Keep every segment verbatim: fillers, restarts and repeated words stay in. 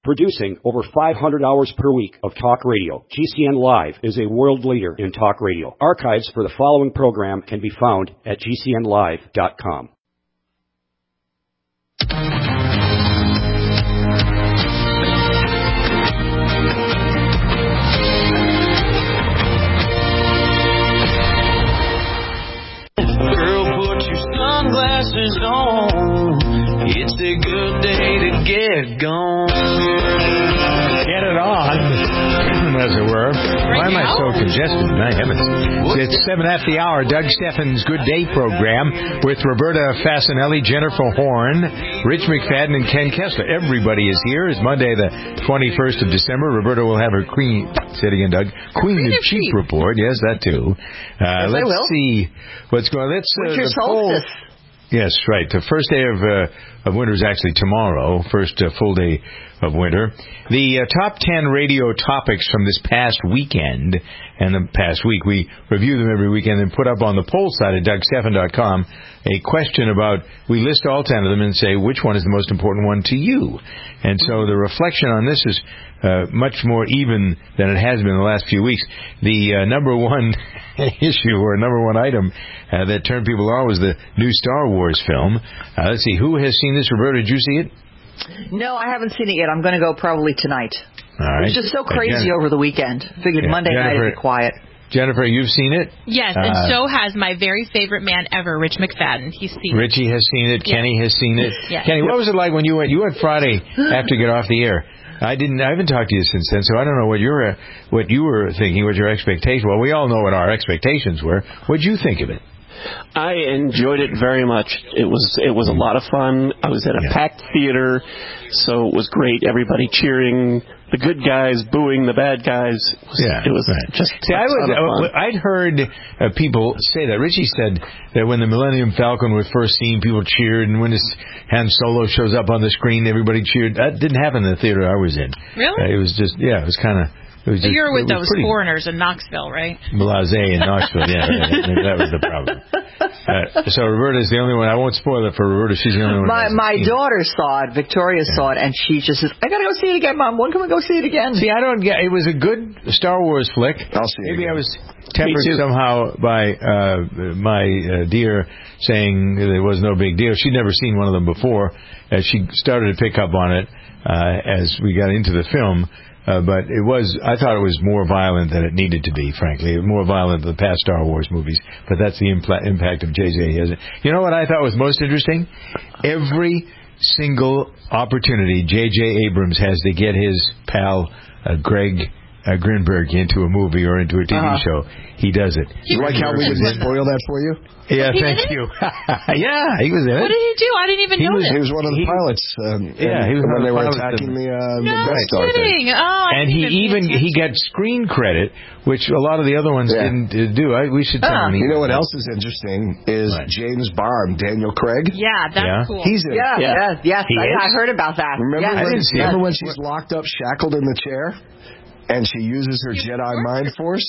Producing over five hundred hours per week of talk radio, G C N Live is a world leader in talk radio. Archives for the following program can be found at G C N live dot com. Girl, put your sunglasses on. It's a good day to get gone. Get it on, as it were. Why am I so congested? My heavens. It's seven after the hour. Doug Steffens' Good Day program with Roberta Fasanelli, Jennifer Horn, Rich McFadden, and Ken Kessler. Everybody is here. It's Monday, the twenty-first of December. Roberta will have her Queen, say it again, Doug, Queen of Cheap report. Yes, that too. Uh, yes, let's see what's going on. Let's, uh, Winter solstice. Yes, right. The first day of uh, of winter is actually tomorrow, first uh, full day of winter. The uh, top ten radio topics from this past weekend and the past week, we review them every weekend and put up on the poll site at Doug Stephan dot com a question about, we list all ten of them and say which one is the most important one to you. And so the reflection on this is uh, much more even than it has been the last few weeks. The uh, number one issue or number one item uh, that turned people on was the new Star Wars film. Uh, let's see, who has seen this? Roberta, did you see it? No, I haven't seen it yet. I'm going to go probably tonight. All right. It was just so crazy uh, Jen- over the weekend. Figured yeah, Monday Jennifer, night would be quiet. Jennifer, you've seen it? Yes, and uh, so has my very favorite man ever, Rich McFadden. He's seen Richie it. has seen it. Yes. Kenny has seen it. Yes. Kenny, what was it like when you went? You went Friday after you get off the air. I didn't. I haven't talked to you since then, so I don't know what your uh, what you were thinking, what your expectations. Well, we all know what our expectations were. What did you think of it? I enjoyed it very much. It was it was a lot of fun. I was at a yeah. packed theater, so it was great. Everybody cheering, the good guys booing the bad guys. It was, yeah, it was right. just. See, I was. Uh, I'd heard uh, people say that. Richie said that when the Millennium Falcon was first seen, people cheered, and when this Han Solo shows up on the screen, everybody cheered. That didn't happen in the theater I was in. Really? Uh, it was just yeah. It was kind of. Just, you were with those pretty foreigners in Knoxville, right? Blasé in Knoxville, yeah. That, that was the problem. Uh, so Roberta's the only one. I won't spoil it for Roberta. She's the only one. My my daughter saw it. Victoria yeah. saw it, and she just says, "I gotta go see it again, Mom. When can we go see it again?" See, I don't get. It was a good Star Wars flick. I'll see Maybe it again. I was tempered somehow by uh, my uh, dear saying there was no big deal. She'd never seen one of them before. Uh, she started to pick up on it uh, as we got into the film. Uh, but it was, I thought it was more violent than it needed to be, frankly. More violent than the past Star Wars movies. But that's the impl- impact of J J. You know what I thought was most interesting? Every single opportunity J J. Abrams has to get his pal, uh, Greg uh, Grinberg, into a movie or into a T V uh-huh. show, he does it. You like how we didn't spoil that for you? Yeah, thank you. Yeah, he was in it. What did he do? I didn't even he know was, this. He was one of the he, pilots. Um, yeah, he was when they were the attacking the, uh, no the Death Star kidding. thing. Oh, and he even he got screen credit, which a lot of the other ones yeah. didn't uh, do. I, we should. Uh, you know what else is interesting is right. James Bond, Daniel Craig. Yeah, that's yeah. cool. He's in. Yeah, yeah, yeah yes, I, I heard about that. Remember, yes. when, yeah. remember when she's locked up, shackled in the chair, and she uses her Jedi mind force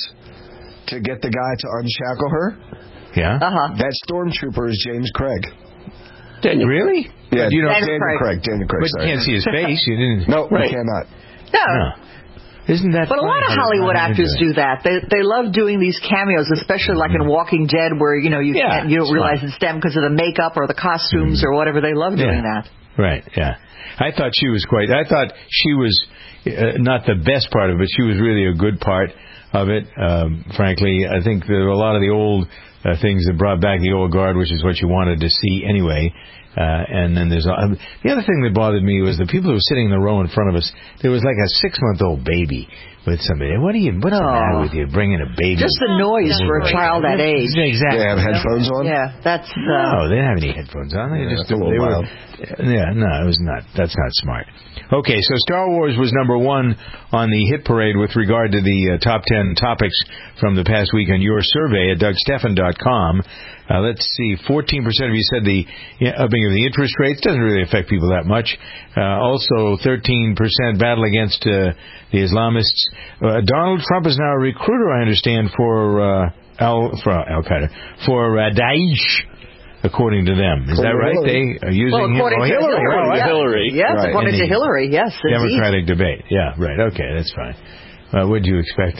to get the guy to unshackle her? Yeah. Uh-huh. That stormtrooper is James Craig. Daniel. Really? Yeah, you know, Daniel, Daniel Craig. Craig. Daniel Craig. But sorry. you can't see his face. You didn't. No, right. you cannot. No. no. Isn't that? But a lot of Hollywood actors do that. They they love doing these cameos, especially like mm. in Walking Dead, where you know you yeah, can't you don't realize smart. it's them because of the makeup or the costumes mm. or whatever. They love doing yeah. that. Right. Yeah. I thought she was quite. I thought she was uh, not the best part of it. She was really a good part of it. Um, frankly, I think there were a lot of the old uh, things that brought back the old guard, which is what you wanted to see anyway. Uh, and then there's uh, the other thing that bothered me was the people who were sitting in the row in front of us. There was like a six-month-old baby with somebody. What are you? What's oh. the matter with you? Bringing a baby? Just the noise oh, for a child that age. Exactly. They have headphones on. Yeah, that's uh, no. They didn't have any headphones on. They yeah, just that's a little they wild. Were, yeah, no, it was not. That's not smart. Okay, so Star Wars was number one on the hit parade with regard to the uh, top ten topics from the past week on your survey at Doug Stephan dot com. Uh, let's see, fourteen percent of you said the upping of the interest rates doesn't really affect people that much. Uh, also, thirteen percent battle against uh, the Islamists. Uh, Donald Trump is now a recruiter, I understand, for uh, Al for Al Qaeda, for uh, Daesh. according to them. Is that right? Hillary. They are using Well, according him. to Oh, Hillary. Hillary, Oh, yes. Hillary. Yes, Right. according In to the Hillary, yes. indeed. Democratic debate. Yeah, right. Okay, that's fine. Uh, what do you expect?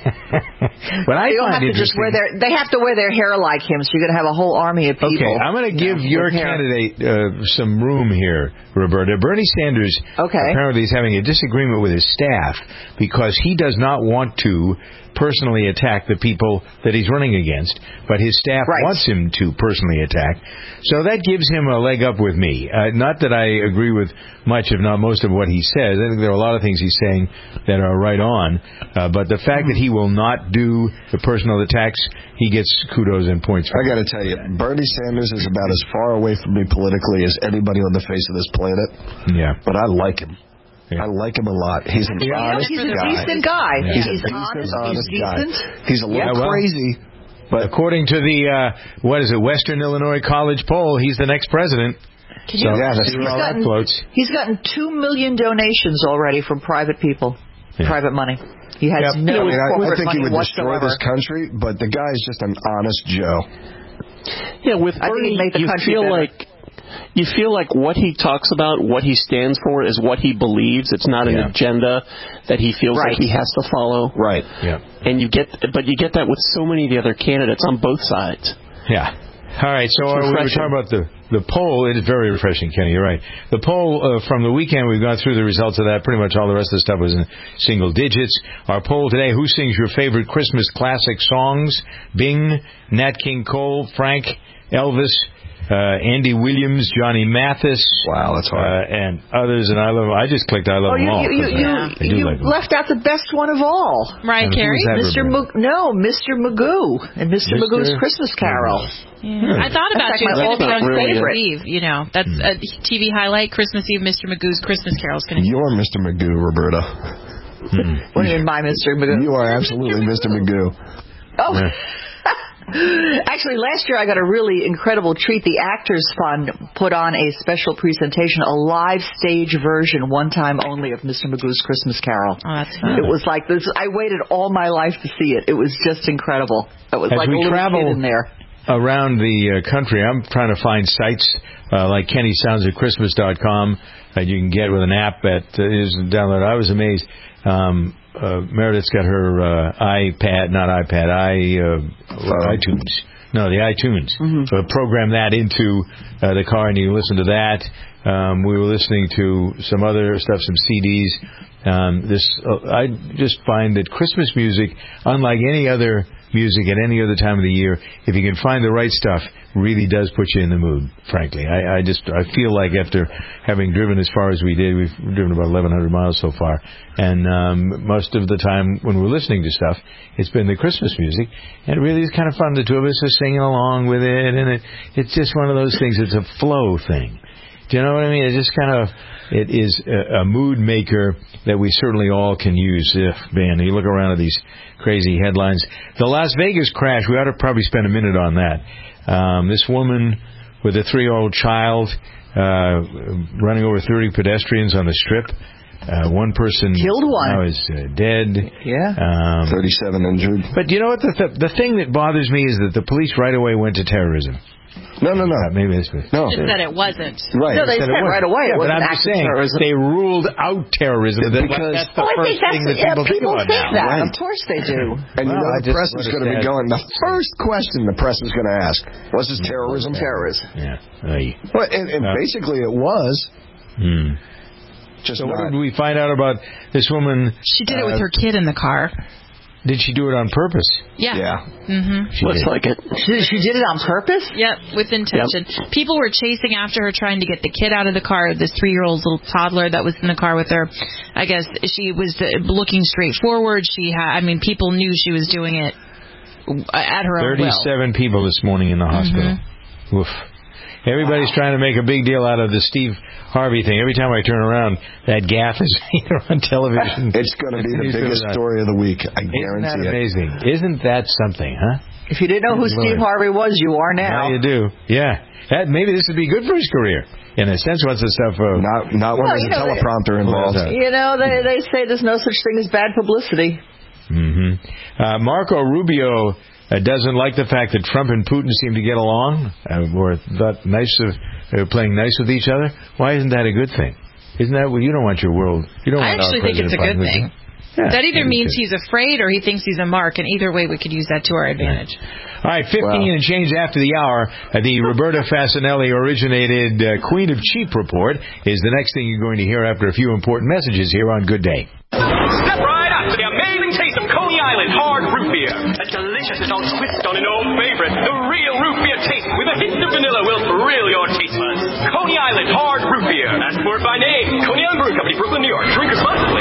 What I They don't find have to just interesting. wear their. They have to wear their hair like him, so you're going to have a whole army of people. Okay, I'm going to you give know, your with hair. candidate uh, some room here, Roberta. Bernie Sanders Okay. apparently is having a disagreement with his staff because he does not want to personally attack the people that he's running against, but his staff Right. wants him to personally attack. So that gives him a leg up with me. Uh, not that I agree with much, if not most, of what he says. I think there are a lot of things he's saying that are right on, uh, but the fact that he will not do the personal attacks, he gets kudos and points for. I got to tell you, Bernie Sanders is about as far away from me politically as anybody on the face of this planet. Yeah. But I like him. Yeah. I like him a lot. He's an Yeah, honest he's a guy. decent guy. Yeah. He's, He's a decent, honest. honest He's guy. decent. He's a little Yeah, well- crazy, but According to the, uh, what is it, Western Illinois College poll, he's the next president. Can So, you, yeah, that's see right. where all that gotten- floats. He's gotten two million donations already from private people, Yeah. private money. He has Yep. no I, mean, I, I corporate think he money would destroy whatsoever. this country, but the guy is just an honest Joe. Yeah, with I think Bernie, he'd make the you country feel better. like you feel like what he talks about, what he stands for, is what he believes. It's not an Yeah. agenda that he feels Right. like he has to follow. Right. Yeah. And you get, but you get that with so many of the other candidates on both sides. Yeah. All right, so uh, we were refreshing. talking about the, the poll. It is very refreshing, Kenny. You're right. The poll uh, from the weekend, we've gone through the results of that. Pretty much all the rest of the stuff was in single digits. Our poll today, who sings your favorite Christmas classic songs? Bing, Nat King Cole, Frank, Elvis, uh, Andy Williams, Johnny Mathis. Wow, that's hard. Uh, and others, and I love them. I just clicked I love Oh, them you, all. you, you, 'cause you, I, I do you like them. left out the best one of all. Mariah And who Carey? was that, Mister Roberta? Mag- no, Mister Magoo and Mister Mister Magoo's Christmas Carol. Yeah. I thought about That's you. like my It's going to be on all-time Christmas favorite. Eve. You know, that's a T V highlight. Christmas Eve, Mister Magoo's Christmas Carol is going to be. You're Mister Magoo, Roberta. What do you mean by Mister Magoo? You are absolutely Mister Magoo. Oh. Yeah. Actually, last year I got a really incredible treat. The Actors Fund put on a special presentation, a live stage version, one time only, of Mister Magoo's Christmas Carol. Oh, that's fun. It was like this. I waited all my life to see it. It was just incredible. It was As like a we little travel kid in there. around the uh, country, I'm trying to find sites uh, like Kenny Sounds at Christmas dot com that you can get with an app that uh, is downloaded. I was amazed. Um, uh, Meredith's got her uh, iPad, not iPad, i uh, iTunes. No, the iTunes. Mm-hmm. So program that into uh, the car, and you listen to that. Um, we were listening to some other stuff, some C Ds. Um, this uh, I just find that Christmas music, unlike any other music at any other time of the year, if you can find the right stuff, really does put you in the mood, frankly. I, I just I feel like after having driven as far as we did, we've driven about eleven hundred miles so far, and um, most of the time when we're listening to stuff, it's been the Christmas music, and it really is kind of fun. The two of us are singing along with it, and it, it's just one of those things. It's a flow thing. Do you know what I mean? It just kind of, it is a, a mood maker that we certainly all can use. Ugh, man, you look around at these crazy headlines. The Las Vegas crash, we ought to probably spend a minute on that. Um, this woman with a three-year-old child uh, running over thirty pedestrians on the Strip. Uh, one person Killed one. now is uh, dead. Yeah. Um, thirty-seven injured. but you know what? The, the, the thing that bothers me is that the police right away went to terrorism. No, no, no. Uh, maybe this was... No. Just said it wasn't. Right. No, they Said said it right wasn't. away it Yeah, but wasn't I'm just active saying terrorism. they ruled out terrorism. That- Because- that's the Oh, I first think that's thing that yeah, people, people think think about that. now. Right. Of course they do. And you Well, know I the just press is noticed going to be that. going. The first question the press is going to ask, was this terrorism? Terrorism. Yeah. Aye. Well, and, and Uh, basically it was. Hmm. Just So what not. did we find out about this woman? She did it uh, with her kid in the car. Did she do it on purpose? Yeah. Yeah. Mm-hmm. She Looks did. like it. She, she did it on purpose? Yep, with intention. People were chasing after her, trying to get the kid out of the car. This three-year-old little toddler that was in the car with her. I guess she was uh, looking straight forward. She had, I mean, people knew she was doing it at her own will. Thirty-seven people this morning in the hospital. Mm-hmm. Oof. Everybody's trying to make a big deal out of the Steve Harvey thing. Every time I turn around, that gaffe is either on television. It's going to be the biggest story of the week. I Isn't that guarantee it. amazing? Isn't that something, huh? If you didn't know who Steve Harvey was, you are now. Now you do. Yeah. That, maybe this would be good for his career. In a sense, once the stuff... Uh, Not, not when Well, there's you a know, teleprompter involved. Well, You know, they they say there's no such thing as bad publicity. hmm Uh, Marco Rubio uh, doesn't like the fact that Trump and Putin seem to get along, uh, or thought nice of uh, playing nice with each other. Why isn't that a good thing? Isn't that what you don't want your world? You don't I want actually our think it's a president good fighting with thing. you. Yeah, that either means good. he's afraid or he thinks he's a mark, and either way we could use that to our advantage. All right, fifteen Wow. and change after the hour. Uh, the Roberta Fasanelli originated uh, Queen of Cheap report is the next thing you're going to hear after a few important messages here on Good Day. Step right up to the amazing taste of Coney Island hard root beer. A delicious adult twist on an old favorite. The real root beer taste with a hint of vanilla will thrill your taste buds. Coney Island hard root beer. Ask for it by name. Coney Island Brewing Company, Brooklyn, New York. Drink responsibly.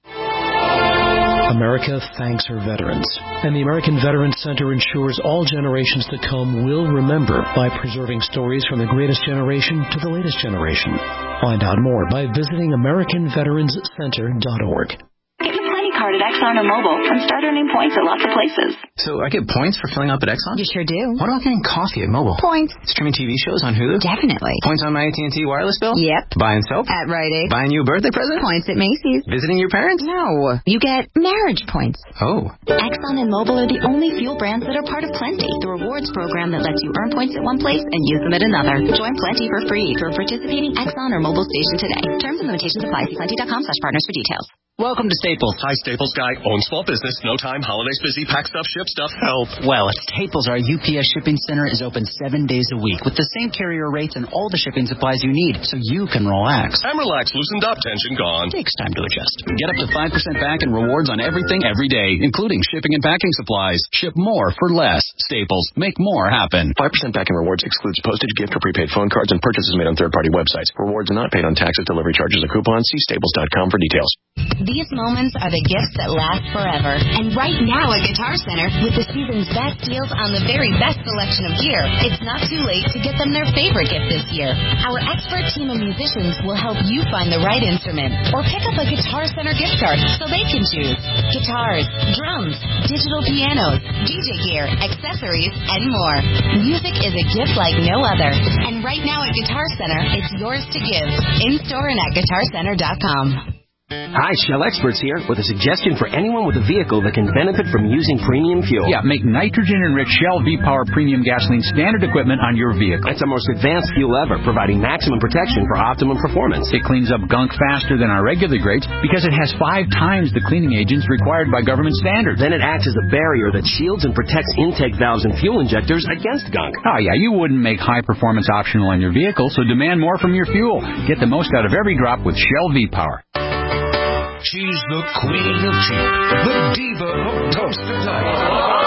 America thanks her veterans, and the American Veterans Center ensures all generations to come will remember by preserving stories from the greatest generation to the latest generation. Find out more by visiting American Veterans Center dot org. Get your Plenty card at Exxon or Mobil and start earning points at lots of places. So I get points for filling up at Exxon? You sure do. What about getting coffee at Mobil? Points. Streaming T V shows on Hulu? Definitely. Points on my A T and T wireless bill? Yep. Buying soap? At Rite Aid. Buying you a birthday present? Points at Macy's. Visiting your parents? No. You get marriage points. Oh. Exxon and Mobil are the only fuel brands that are part of Plenty, the rewards program that lets you earn points at one place and use them at another. Join Plenty for free through a participating Exxon or Mobil station today. Terms and limitations apply. See plenty dot com slash partners for details. Welcome to Staples. Hi, Staples guy. Own small business. No time. Holidays busy. Pack stuff. Ship stuff. Help. Well, at Staples, our U P S shipping center is open seven days a week with the same carrier rates and all the shipping supplies you need, so you can relax. I'm relaxed. Loosened up. Tension gone. Takes time to adjust. Get up to five percent back in rewards on everything every day, including shipping and packing supplies. Ship more for less. Staples. Make more happen. five percent back in rewards excludes postage, gift, or prepaid phone cards and purchases made on third-party websites. Rewards not paid on taxes, delivery charges, or coupons. See staples dot com for details. These moments are the gifts that last forever. And right now at Guitar Center, with the season's best deals on the very best selection of gear, it's not too late to get them their favorite gift this year. Our expert team of musicians will help you find the right instrument or pick up a Guitar Center gift card so they can choose guitars, drums, digital pianos, D J gear, accessories, and more. Music is a gift like no other. And right now at Guitar Center, it's yours to give. In-store and at guitar center dot com. Hi, Shell Experts here with a suggestion for anyone with a vehicle that can benefit from using premium fuel. Yeah, make nitrogen-enriched Shell V-Power Premium Gasoline standard equipment on your vehicle. It's the most advanced fuel ever, providing maximum protection for optimum performance. It cleans up gunk faster than our regular grades because it has five times the cleaning agents required by government standards. Then it acts as a barrier that shields and protects intake valves and fuel injectors against gunk. Oh, yeah, you wouldn't make high-performance optional on your vehicle, so demand more from your fuel. Get the most out of every drop with Shell V-Power. She's the queen of cheap, the diva of toasted life.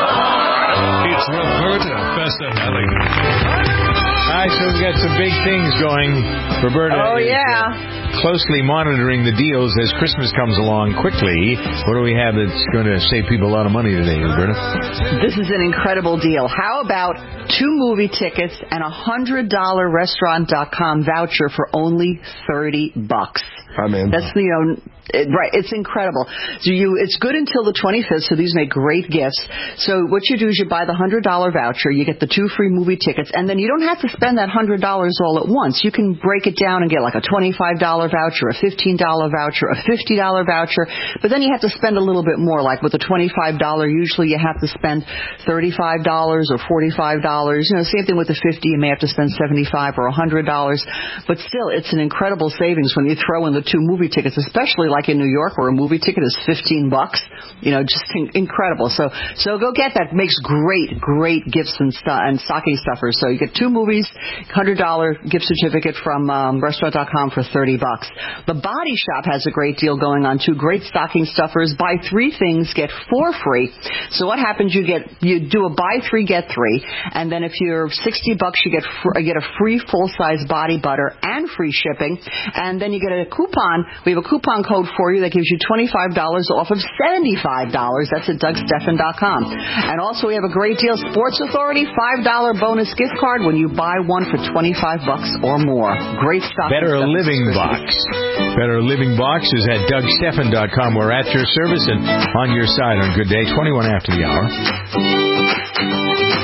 It's Roberta Fasanelli. All right, so we've got some big things going. Roberta oh, is yeah. uh, closely monitoring the deals as Christmas comes along quickly. What do we have that's going to save people a lot of money today, Roberta? This is an incredible deal. How about two movie tickets and a one hundred dollars restaurant dot com voucher for only thirty bucks? I'm in. That's, you know, it, right. It's incredible. So you, it's good until the twenty-fifth, so these make great gifts. So what you do is you buy the one hundred dollars voucher, you get the two free movie tickets, and then you don't have to spend that one hundred dollars all at once. You can break it down and get like a twenty-five dollars voucher, a fifteen dollars voucher, a fifty dollars voucher, but then you have to spend a little bit more. Like with the twenty-five dollars, usually you have to spend thirty-five dollars or forty-five dollars. You know, same thing with the fifty, you may have to spend seventy-five dollars or one hundred dollars, but still, it's an incredible savings when you throw in the two movie tickets, especially like in New York where a movie ticket is fifteen bucks. You know, just in- incredible. So, so go get that. Makes great, great gifts and, stu- and stocking stuffers. So you get two movies, one hundred dollars gift certificate from um, restaurant dot com for thirty bucks. The Body Shop has a great deal going on too. Great stocking stuffers. Buy three things, get four free. So what happens? You get you do a buy three get three, and then if you're sixty bucks, you get fr- get a free full size body butter and free shipping, and then you get a coupon. We have a coupon code for you that gives you twenty-five dollars off of seventy-five dollars. That's at Doug Stephan dot com. And also we have a great deal. Sports Authority, five dollars bonus gift card when you buy one for twenty-five bucks or more. Great stuff. Better Living Box. Better Living Box is at Doug Stephan dot com. We're at your service and on your side on Good Day, twenty-one after the hour.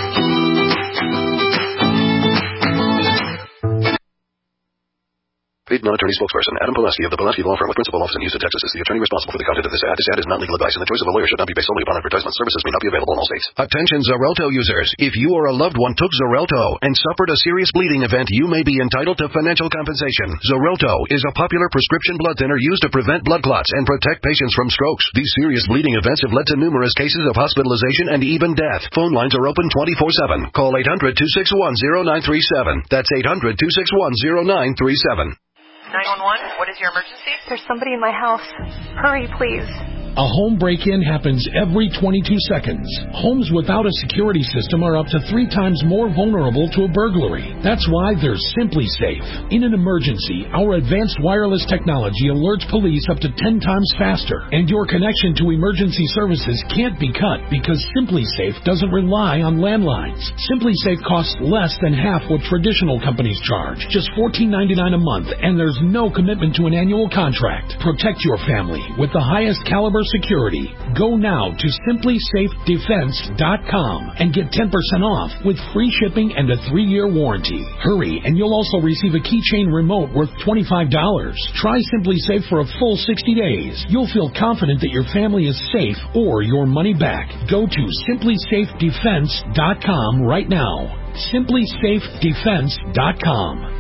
The paid non-attorney spokesperson. Adam Pulaski of the Pulaski Law Firm with principal office in Houston, Texas is the attorney responsible for the content of this ad. This ad is not legal advice, and the choice of a lawyer should not be based solely upon advertisement. Services may not be available in all states. Attention Xarelto users. If you or a loved one took Xarelto and suffered a serious bleeding event, you may be entitled to financial compensation. Xarelto is a popular prescription blood thinner used to prevent blood clots and protect patients from strokes. These serious bleeding events have led to numerous cases of hospitalization and even death. Phone lines are open twenty-four seven. Call eight hundred, two six one, zero nine three seven. That's eight hundred, two six one, zero nine three seven. nine one one, what is your emergency? There's somebody in my house. Hurry, please. A home break-in happens every twenty-two seconds. Homes without a security system are up to three times more vulnerable to a burglary. That's why there's Simply Safe. In an emergency, our advanced wireless technology alerts police up to ten times faster, and your connection to emergency services can't be cut because Simply Safe doesn't rely on landlines. Simply Safe costs less than half what traditional companies charge, just fourteen ninety-nine a month, and there's no commitment to an annual contract. Protect your family with the highest caliber security. Go now to simply safe defense dot com and get ten percent off with free shipping and a three-year warranty. Hurry, and you'll also receive a keychain remote worth twenty-five dollars. Try Simply Safe for a full sixty days. You'll feel confident that your family is safe or your money back. Go to simply safe defense dot com right now. simply safe defense dot com.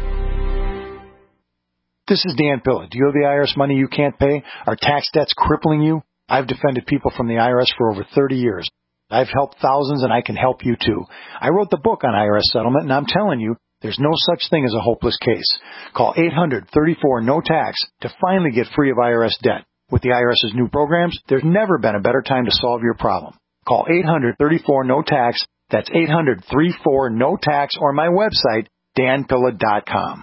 This is Dan Pilla. Do you have the I R S money you can't pay? Are tax debts crippling you? I've defended people from the I R S for over thirty years. I've helped thousands, and I can help you too. I wrote the book on I R S settlement, and I'm telling you, there's no such thing as a hopeless case. Call eight hundred, thirty-four, no tax to finally get free of I R S debt. With the IRS's new programs, there's never been a better time to solve your problem. Call eight hundred, thirty-four, no tax. That's eight hundred, thirty-four, no tax, or my website, dan pilla dot com.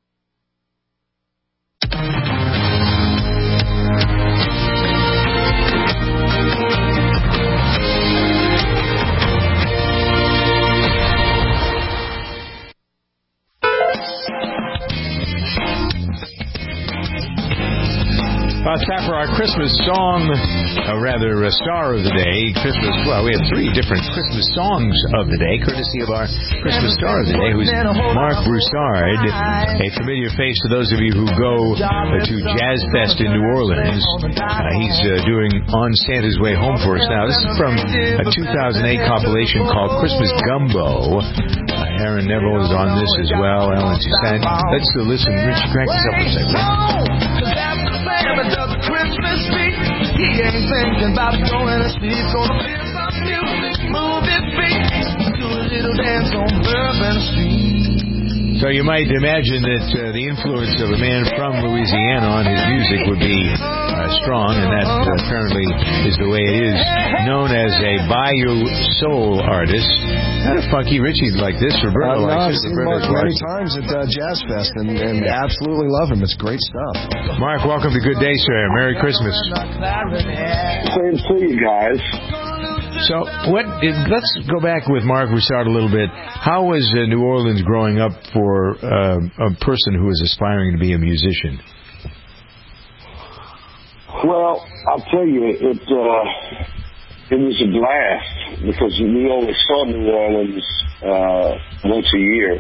Uh, it's time for our Christmas song, or rather, a star of the day. Christmas, well, we have three different Christmas songs of the day, courtesy of our Christmas star of the day, who's Mark Broussard, a familiar face to those of you who go uh, to Jazz Fest in New Orleans. Uh, he's uh, doing On Santa's Way Home for us now. This is from a two thousand eight compilation called Christmas Gumbo. Uh, Aaron Neville is on this as well, Ellen Toussaint. Let's uh, listen. Rich, crank this up for a second. Christmas tree, he ain't thinking about going to sleep. Gonna play some music, move his feet, do a little dance on Bourbon Street. So you might imagine that uh, the influence of a man from Louisiana on his music would be uh, strong, and that uh, apparently is the way it is. Known as a Bayou soul artist. Not a funky Richie like this. Roberto uh, no, likes I've seen Mark many times at uh, Jazz Fest, and, and absolutely love him. It's great stuff. Mark, welcome to Good Day, sir. Merry Christmas. Same to you guys. So, what? Let's go back with Mark Broussard a little bit. How was uh, New Orleans growing up for uh, a person who is aspiring to be a musician? Well, I'll tell you, it uh, it was a blast because we only saw New Orleans uh, once a year.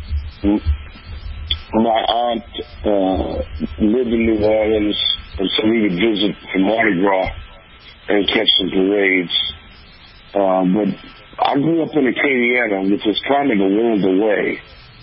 My aunt uh, lived in New Orleans, and so we would visit for Mardi Gras and catch some parades. Uh, but I grew up in Acadiana, which is kind of a world away.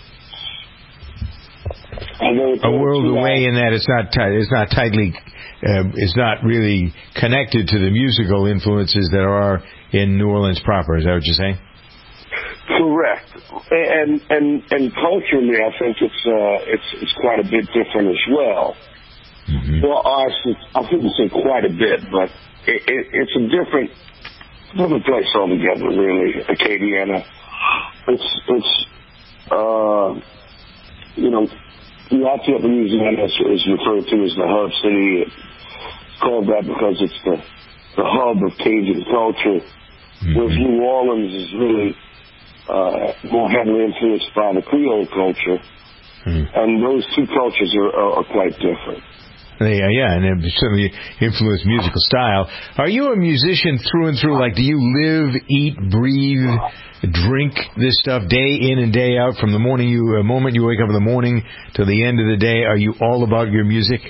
A world away in that it's not t- it's not tightly uh, it's not really connected to the musical influences that are in New Orleans proper. Is that what you're saying? Correct. And and and culturally, I think it's uh, it's it's quite a bit different as well. Mm-hmm. Well, I should, I shouldn't say quite a bit, but it, it, it's a different. Different place altogether, really. Acadiana. It's it's uh you know, Lafayette, Louisiana is, is referred to as the hub city. It's called that because it's the the hub of Cajun culture. Mm-hmm. Whereas New Orleans is really uh more heavily influenced by the Creole culture. Mm-hmm. And those two cultures are, are, are quite different. They, uh, yeah, and it certainly influenced musical style. Are you a musician through and through? Like, do you live, eat, breathe, drink this stuff day in and day out? From the morning you, uh, moment you wake up in the morning to the end of the day, are you all about your music?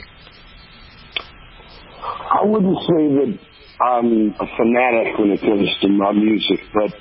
I wouldn't say that I'm a fanatic when it comes to my music, but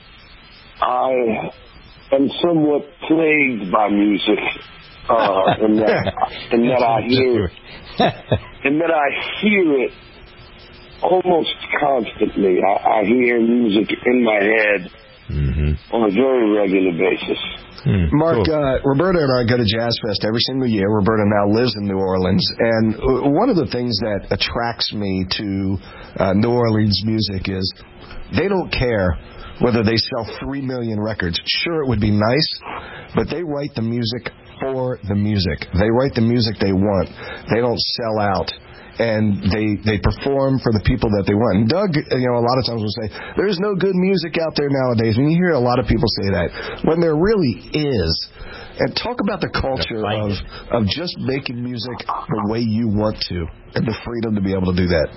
I am somewhat plagued by music, uh, in that, in that I hear, in that I hear it almost constantly. I, I hear music in my head mm-hmm. on a very regular basis. Hmm, Mark, cool. uh, Roberta and I go to Jazz Fest every single year. Roberta now lives in New Orleans, and one of the things that attracts me to uh, New Orleans music is they don't care whether they sell three million records. Sure, it would be nice, but they write the music for the music. They write the music they want. They don't sell out. And they, they perform for the people that they want. And Doug, you know, a lot of times will say, there's no good music out there nowadays. And you hear a lot of people say that, when there really is. And talk about the culture of, of just making music the way you want to, and the freedom to be able to do that.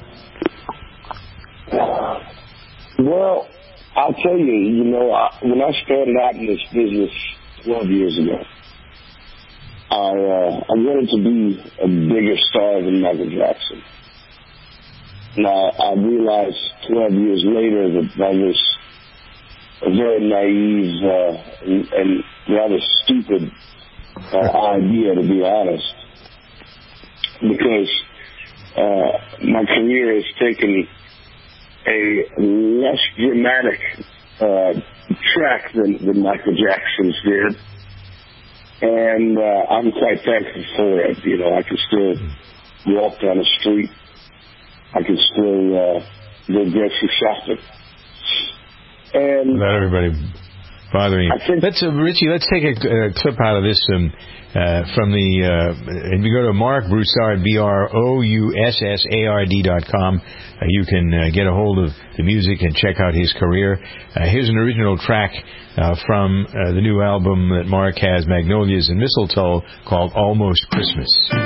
Well, I'll tell you, you know, I, when I started out in this business twelve years ago, I, uh, I wanted to be a bigger star than Michael Jackson. Now, I realized twelve years later that that was a very naive uh, and, and rather stupid uh, idea, to be honest, because uh, my career has taken a less dramatic uh, track than, than Michael Jackson's did. And uh, I'm quite thankful for it. You know, I can still walk down the street. I can still uh, go grocery shopping. And without everybody bothering you. Let's, uh, Richie, let's take a, a clip out of this um, uh, from the, uh, and you go to Mark Broussard, B R O U S S A R D dot com. Uh, you can uh, get a hold of the music and check out his career. Uh, here's an original track uh, from uh, the new album that Mark has, Magnolias and Mistletoe, called Almost Christmas.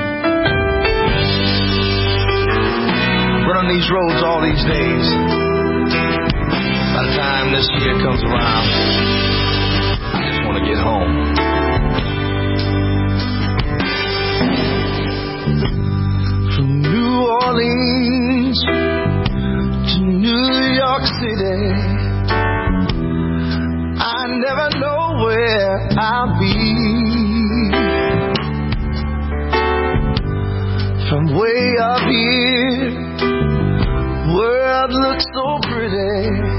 Run on these roads all these days. By the time this year comes around, I just want to get home. From New Orleans to New York City, I never know where I'll be. From way up here, world looks so pretty.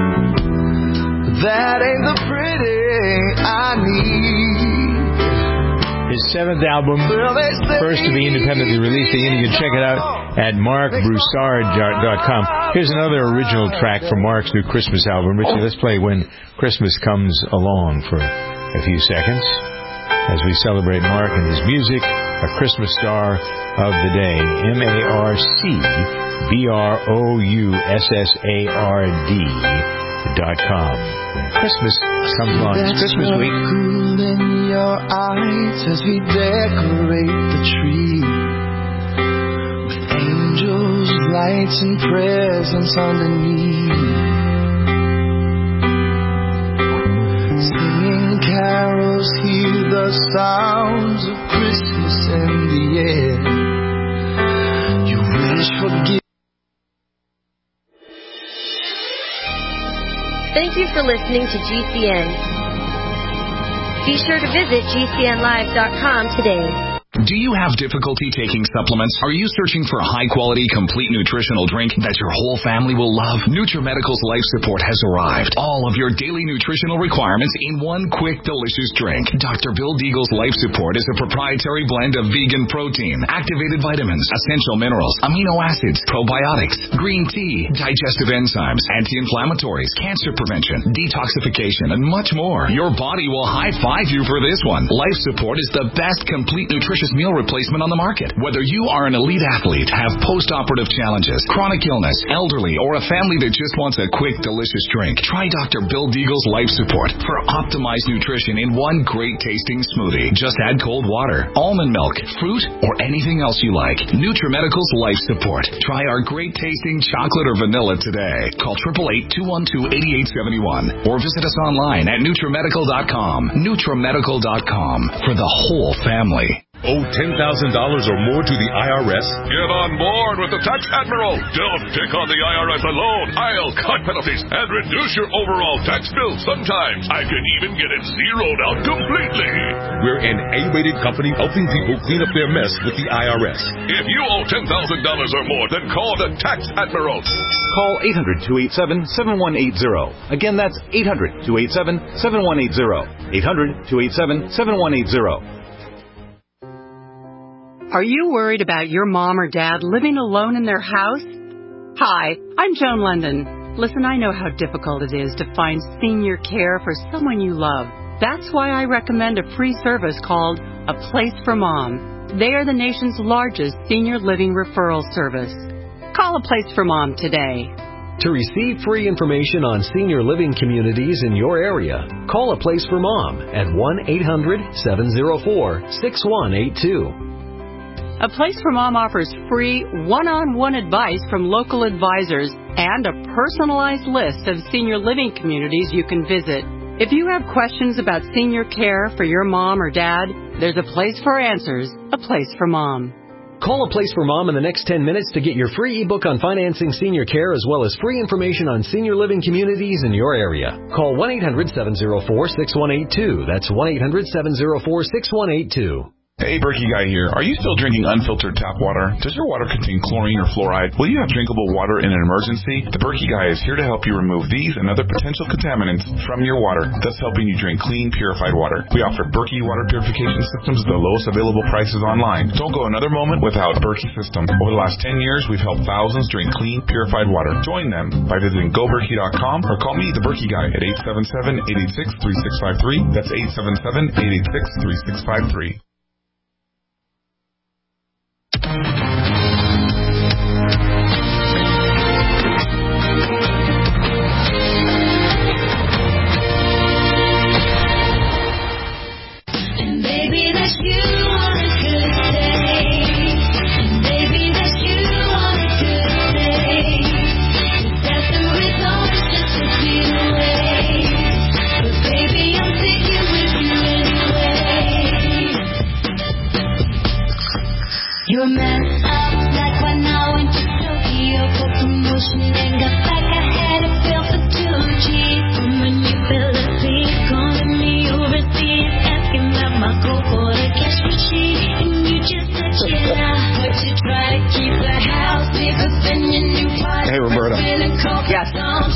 That ain't the pretty I need. His seventh album, first to be independently released. Again, you can check it out at mark broussard dot com. Here's another original track from Mark's new Christmas album. Richie, let's play When Christmas Comes Along for a few seconds as we celebrate Mark and his music, a Christmas star of the day. M A R C B R O U S S A R D dot com. Christmas comes along. It's Christmas week. Cool in your eyes as we decorate the tree with angels, lights, and presents underneath. Singing carols, hear the sounds of Christmas in the air. You wish for gifts. Thank you for listening to G C N. Be sure to visit G C N live dot com today. Do you have difficulty taking supplements? Are you searching for a high-quality, complete nutritional drink that your whole family will love? NutriMedical's Life Support has arrived. All of your daily nutritional requirements in one quick, delicious drink. Doctor Bill Deagle's Life Support is a proprietary blend of vegan protein, activated vitamins, essential minerals, amino acids, probiotics, green tea, digestive enzymes, anti-inflammatories, cancer prevention, detoxification, and much more. Your body will high-five you for this one. Life Support is the best complete nutritious fastest meal replacement on the market. Whether you are an elite athlete, have post-operative challenges, chronic illness, elderly, or a family that just wants a quick, delicious drink, try Doctor Bill Deagle's Life Support for optimized nutrition in one great tasting smoothie. Just add cold water, almond milk, fruit, or anything else you like. NutriMedical's Life Support. Try our great tasting chocolate or vanilla today. Call eight eight eight, two one two, eight eight seven one or visit us online at NutriMedical dot com. NutriMedical dot com for the whole family. Owe ten thousand dollars or more to the I R S? Get on board with the Tax Admiral. Don't take on the I R S alone. I'll cut penalties and reduce your overall tax bill. Sometimes I can even get it zeroed out completely. We're an A-rated company helping people clean up their mess with the I R S. If you owe ten thousand dollars or more, then call the Tax Admiral. Call eight hundred, two eight seven, seven one eight zero. Again, that's eight hundred, two eight seven, seven one eight zero. eight hundred, two eight seven, seven one eight zero. Are you worried about your mom or dad living alone in their house? Hi, I'm Joan London. Listen, I know how difficult it is to find senior care for someone you love. That's why I recommend a free service called A Place for Mom. They are the nation's largest senior living referral service. Call A Place for Mom today. To receive free information on senior living communities in your area, call A Place for Mom at one eight hundred, seven oh four, six one eight two. A Place for Mom offers free one-on-one advice from local advisors and a personalized list of senior living communities you can visit. If you have questions about senior care for your mom or dad, there's a place for answers, A Place for Mom. Call A Place for Mom in the next ten minutes to get your free ebook on financing senior care as well as free information on senior living communities in your area. Call one eight hundred, seven oh four, six one eight two. That's one eight hundred, seven oh four, six one eight two. Hey, Berkey Guy here. Are you still drinking unfiltered tap water? Does your water contain chlorine or fluoride? Will you have drinkable water in an emergency? The Berkey Guy is here to help you remove these and other potential contaminants from your water, thus helping you drink clean, purified water. We offer Berkey water purification systems at the lowest available prices online. Don't go another moment without Berkey system. Over the last ten years, we've helped thousands drink clean, purified water. Join them by visiting go berkey dot com or call me, the Berkey Guy, at eight seven seven, eight eight six, three six five three. That's eight seven seven, eight eight six, three six five three. You're messed up like when I went to Tokyo for promotion and got back. I had a bill for two G from a new Philippine calling me overseas, asking about my goal for the cash machine. And you just said yeah, but you try to keep the house bigger than your new party. Hey, Roberta. Yes.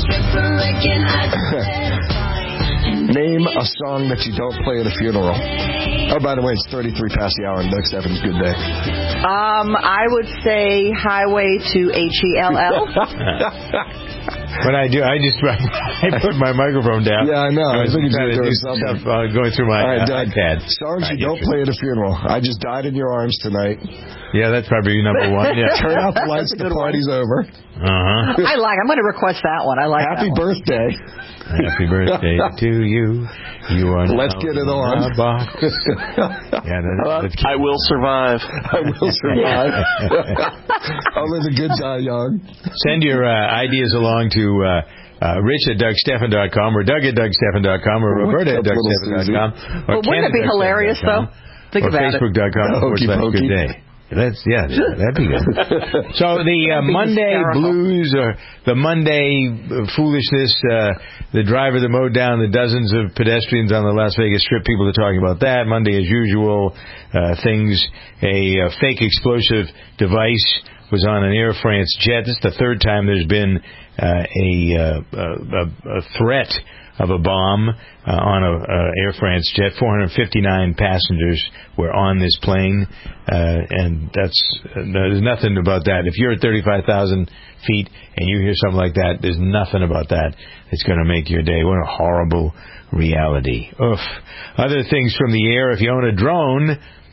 Name a song that you don't play at a funeral. Oh, by the way, it's thirty-three past the hour, and Doug Steffens, good day. Um, I would say Highway to H E L L. When I do, I just I put my microphone down. Yeah, I know. I was I think trying to do stuff uh, going through my All right, uh, Doug, iPad. Songs right, you don't play at a funeral. I just died in your arms tonight. Yeah, that's probably number one. Yeah. Turn out the lights, the party's one. Over. Uh-huh. I like. I'm going to request that one. I like. Happy that one. birthday. Happy birthday to you. You are. Let's get it on. Box. Yeah, that, uh, I will survive. I will survive. Only the good die young. Send your uh, ideas along to. Uh, Uh, Rich at Doug Steffen dot com or Doug at Doug Steffen dot com or Roberta at Doug Steffen dot com. Well, wouldn't it be hilarious, though? Think or about Facebook dot com forward slash good day. That's, yeah, that'd be good. So the uh, Monday blues or the Monday foolishness, uh, the driver that mowed down the dozens of pedestrians on the Las Vegas Strip, people are talking about that. Monday, as usual, uh, things, a, a fake explosive device was on an Air France jet. This is the third time there's been uh, a, uh, a, a threat of a bomb uh, on a, a Air France jet. four hundred fifty-nine passengers were on this plane, uh, and that's uh, there's nothing about that. If you're at thirty-five thousand feet and you hear something like that, there's nothing about that that's going to make your day. What a horrible reality. Oof. Other things from the air. If you own a drone,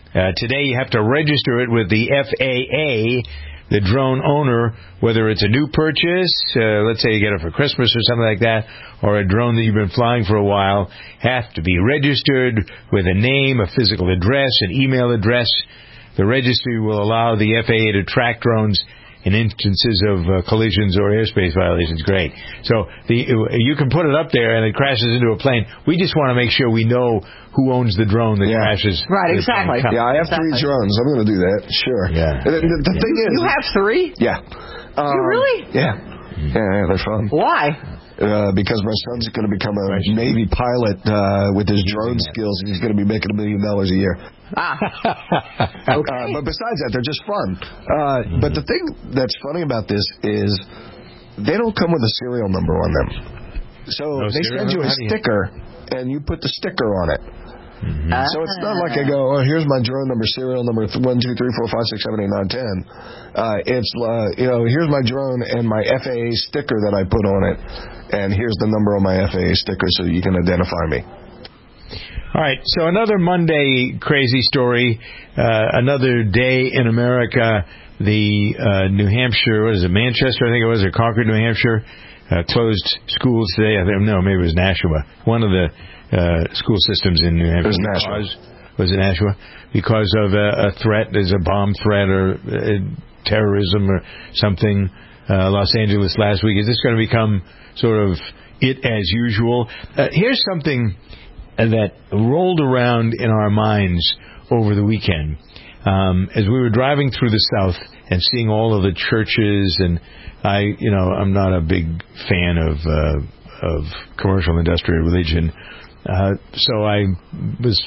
Uh, today you have to register it with the F A A, the drone owner, whether it's a new purchase, uh, let's say you get it for Christmas or something like that, or a drone that you've been flying for a while, have to be registered with a name, a physical address, an email address. The registry will allow the F A A to track drones in instances of uh, collisions or airspace violations. Great. So the you can put it up there and it crashes into a plane. We just want to make sure we know who owns the drone that yeah. crashes. Right, exactly. Yeah, I have exactly. three drones. I'm going to do that. Sure. Yeah. The, the, the thing is... You have three? Yeah. Um, you really? Yeah. Yeah, yeah, they're fun. Why? Uh, because my son's going to become a Navy pilot uh, with his drone skills, and he's going to be making a million dollars a year. Ah. Okay. Uh, but besides that, they're just fun. Uh, mm-hmm. But the thing that's funny about this is they don't come with a serial number on them. So no they send you a sticker, you... and you put the sticker on it. Mm-hmm. Ah. So it's not like I go, oh, here's my drone number, serial number one, two, three, four, five, six, seven, eight, nine, ten. Uh, it's, uh, you know, here's my drone and my F A A sticker that I put on it, and here's the number on my F A A sticker so you can identify me. All right, so another Monday crazy story, uh, another day in America. The uh, New Hampshire, what is it, Manchester, I think it was, or Concord, New Hampshire, uh, closed schools today. I think, no, maybe it was Nashua. One of the uh, school systems in New Hampshire. It was Nashua. Was it Nashua? Because of a, a threat, there's a bomb threat or uh, terrorism or something. Uh, Los Angeles last week. Is this going to become sort of it as usual? Uh, here's something that rolled around in our minds over the weekend. Um, as we were driving through the South and seeing all of the churches, and I, you know, I'm not a big fan of uh, of commercial industrial religion, uh, so I was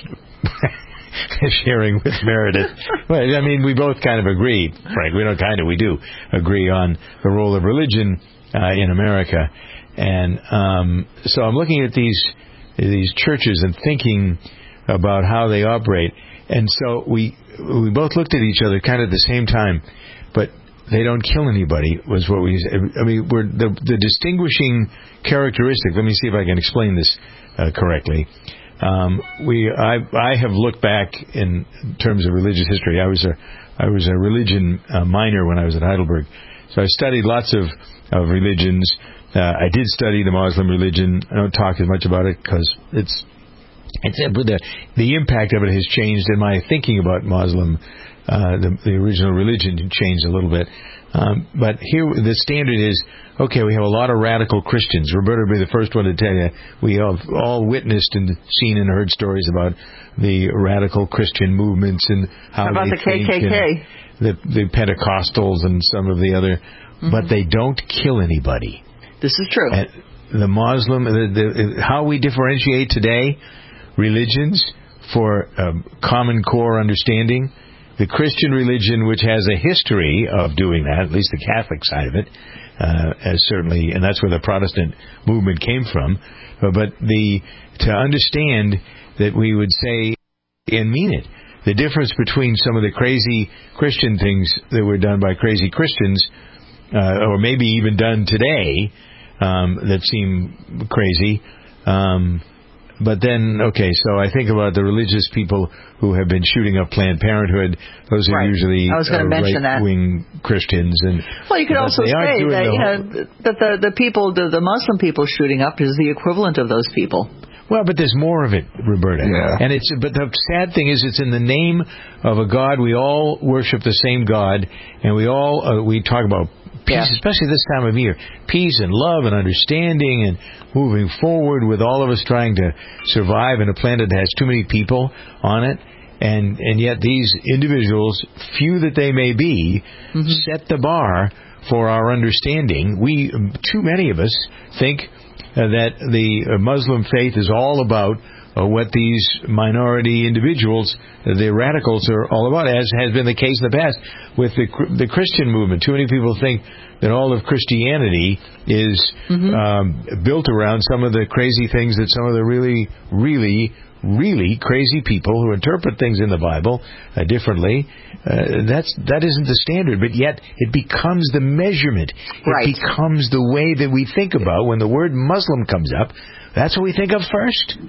sharing with Meredith. Well, I mean, we both kind of agree, Frank. We don't kind of, we do agree on the role of religion uh, in America, and um, so I'm looking at these. these churches and thinking about how they operate. And so we we both looked at each other kind of at the same time, but they don't kill anybody was what we I mean we're the the distinguishing characteristic. Let me see if I can explain this uh, correctly. Um, we I I have looked back in terms of religious history. I was a I was a religion uh, minor when I was at Heidelberg. So I studied lots of of religions. Uh, I did study the Muslim religion. I don't talk as much about it because it's, it's the the impact of it has changed, and my thinking about Muslim, uh, the, the original religion, changed a little bit. Um, but here, the standard is okay. We have a lot of radical Christians. Roberta will be the first one to tell you we have all witnessed and seen and heard stories about the radical Christian movements and how, how about they the K K K, the the Pentecostals and some of the other, mm-hmm. but they don't kill anybody. This is true. And the Muslim, the, the, how we differentiate today religions for um, common core understanding, the Christian religion, which has a history of doing that, at least the Catholic side of it, uh, as certainly, and that's where the Protestant movement came from. Uh, but the to understand that we would say and mean it, the difference between some of the crazy Christian things that were done by crazy Christians, uh, or maybe even done today. Um, that seem crazy. Um, but then, okay, so I think about the religious people who have been shooting up Planned Parenthood. Those are right. usually I was uh, right-wing Christians. And well, you could also say that, you know, that the, the people, the, the Muslim people shooting up is the equivalent of those people. Well, but there's more of it, Roberta. Yeah. And it's but the sad thing is, it's in the name of a God. We all worship the same God, and we all uh, we talk about peace, yeah. especially this time of year. Peace and love and understanding and moving forward with all of us trying to survive in a planet that has too many people on it. And and yet these individuals, few that they may be, mm-hmm. set the bar for our understanding. We, too many of us, think uh, that the Muslim faith is all about uh, what these minority individuals, uh, the radicals, are all about, as has been the case in the past with the the Christian movement. Too many people think that all of Christianity is mm-hmm. um, built around some of the crazy things that some of the really, really, really crazy people who interpret things in the Bible uh, differently. Uh, that's that isn't the standard, but yet it becomes the measurement. Right. It becomes the way that we think about when the word Muslim comes up. That's what we think of first.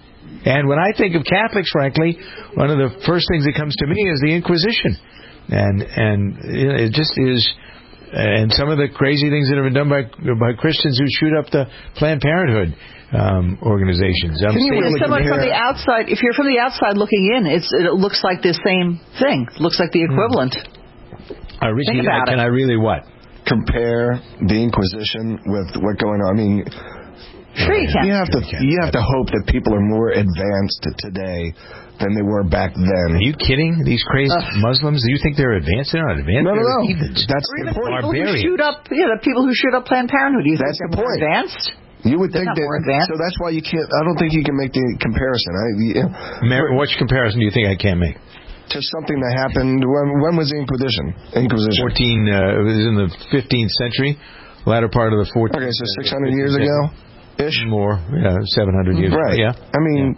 And when I think of Catholics, frankly, one of the first things that comes to me is the Inquisition. And and it just is, and some of the crazy things that have been done by by Christians who shoot up the Planned Parenthood um, organizations. I'm Can you saying- really someone from the outside, if you're from the outside looking in, it's it looks like the same thing. It looks like the equivalent. I really, Think about can it. I really what? Compare the Inquisition with what going on. I mean, Sure you can. You have to you have to hope that people are more advanced today than they were back then. Are you kidding? These crazy Uh, Muslims? Do you think they're advanced? They're not advanced. No, no, They're no. heathens. That's Or even the point. people who shoot up, you know, people who shoot up Planned Parenthood. Do you That's think the they're more point. advanced? You would They're think not that. more advanced. So that's why you can't. I don't think you can make the comparison. I, you know, Mar- Which comparison do you think I can't make? to something that happened. When, when was the Inquisition? Inquisition. Fourteen. Uh, it was in the fifteenth century, latter part of the fourteenth. Okay, so six hundred years ago. Ish. More, yeah, seven hundred years. Right. Yeah. I mean,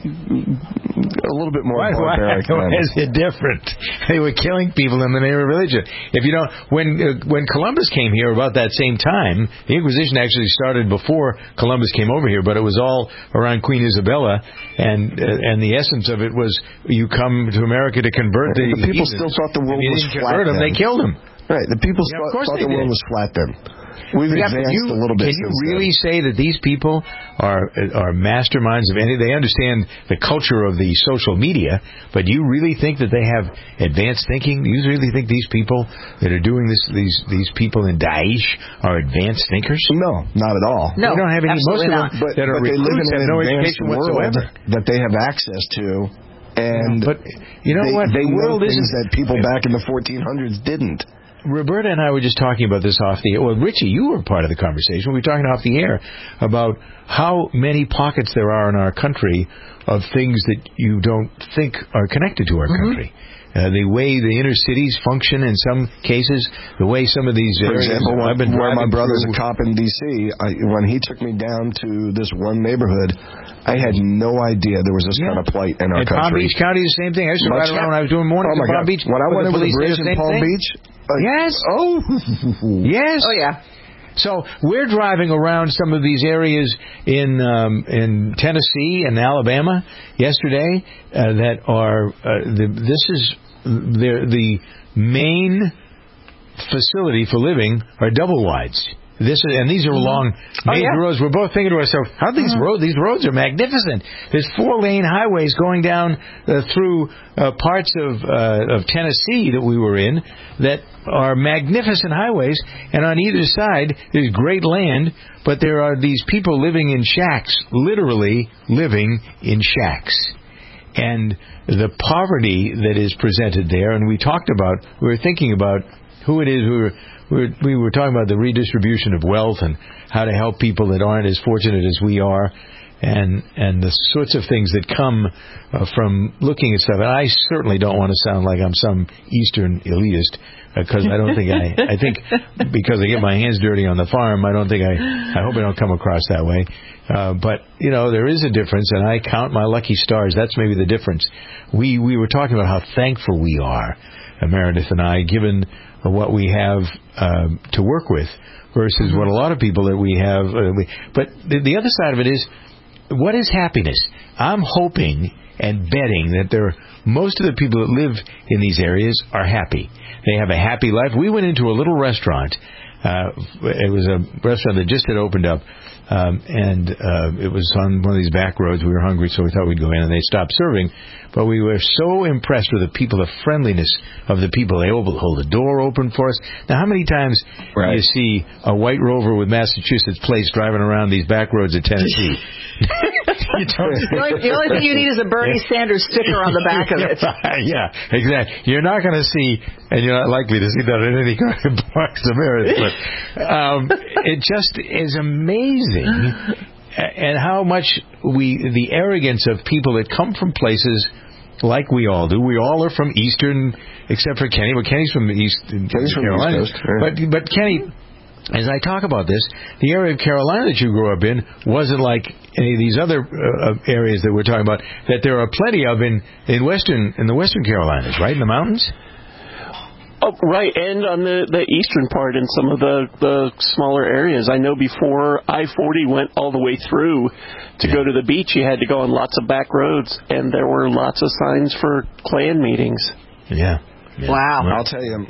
a little bit more Why, why, barbaric. why than- is it different? They were killing people in the name of religion. If you don't, when uh, when Columbus came here about that same time, the Inquisition actually started before Columbus came over here, but it was all around Queen Isabella, and uh, and the essence of it was you come to America to convert the, the people heathens. still thought the world If you was didn't flat. convert them, then. they killed them. Right. The people Yeah, of thought, course thought they the world did. was flat then. We've Yeah, advanced you- a little bit Can you since really say that these people are are masterminds of any? They understand the culture of the social media, but do you really think that they have advanced thinking? Do you really think these people that are doing this, these these people in Daesh, are advanced thinkers? No, not at all. No, they don't have any. Most of them But, that are but they live recruits in have an no advanced education world whatsoever. that they have access to, and but you know they, what? They The know world things isn't- that people back in the fourteen hundreds didn't. Roberta and I were just talking about this off the air. Well, Richie, you were part of the conversation. We were talking off the air about how many pockets there are in our country of things that you don't think are connected to our Mm-hmm. country. Uh, the way the inner cities function in some cases, the way some of these For areas. example, I've been where my driving brother's through- a cop in D C, I, when he took me down to this one neighborhood, I had no idea there was this Yeah. kind of plight in our in country. Palm Beach County, the same thing. I used to Much- ride around when I was doing mornings Oh my in Palm God. Beach. When I where went the over the police did bridge the in same Palm thing. Beach, like, Yes. Oh. Yes. Oh yeah. So we're driving around some of these areas in um, in Tennessee and Alabama yesterday uh, that are uh, the, this is the the main facility for living are double wides. This is, and these are long Oh, main yeah. roads. We're both thinking to ourselves, how these Mhm. roads? These roads are magnificent. There's four lane highways going down uh, through uh, parts of uh, of Tennessee that we were in that are magnificent highways, and on either side there's great land, but there are these people living in shacks, literally living in shacks. And the poverty that is presented there, and we talked about, we were thinking about who it is who were, we were, we were talking about the redistribution of wealth and how to help people that aren't as fortunate as we are, and and the sorts of things that come uh, from looking at stuff. And I certainly don't want to sound like I'm some Eastern elitist, because I don't think I, I think because I get my hands dirty on the farm, I don't think I, I hope I don't come across that way. Uh, but, you know, there is a difference, and I count my lucky stars. That's maybe the difference. We, we were talking about how thankful we are, uh, Meredith and I, given uh, what we have uh, to work with versus what a lot of people that we have. Uh, we, but the, the other side of it is, what is happiness? I'm hoping and betting that there, most of the people that live in these areas are happy. They have a happy life. We went into a little restaurant. Uh, it was a restaurant that just had opened up, um, and uh, it was on one of these back roads. We were hungry, so we thought we'd go in, and they stopped serving. But we were so impressed with the people, the friendliness of the people. They open, hold the door open for us. Now, how many times Right. do you see a white Rover with Massachusetts plates driving around these back roads of Tennessee? You don't- The only, the only thing you need is a Bernie Sanders sticker on the back of it. Yeah, exactly. You're not going to see, and you're not likely to see that in any kind of Parks of Meredith, but um, it just is amazing, a- and how much we, the arrogance of people that come from places like we all do. We all are from Eastern, except for Kenny, but Kenny's from the East, Kenny's from the Carolina. East Coast, right. But but Kenny, as I talk about this, the area of Carolina that you grew up in wasn't like any of these other uh, areas that we're talking about, that there are plenty of in, in western in the Western Carolinas, right, in the mountains. Oh, right, and on the, the eastern part in some of the, the smaller areas. I know before I forty went all the way through to yeah. go to the beach, you had to go on lots of back roads, and there were lots of signs for Klan meetings. Yeah. Yeah. Wow! I'll tell you,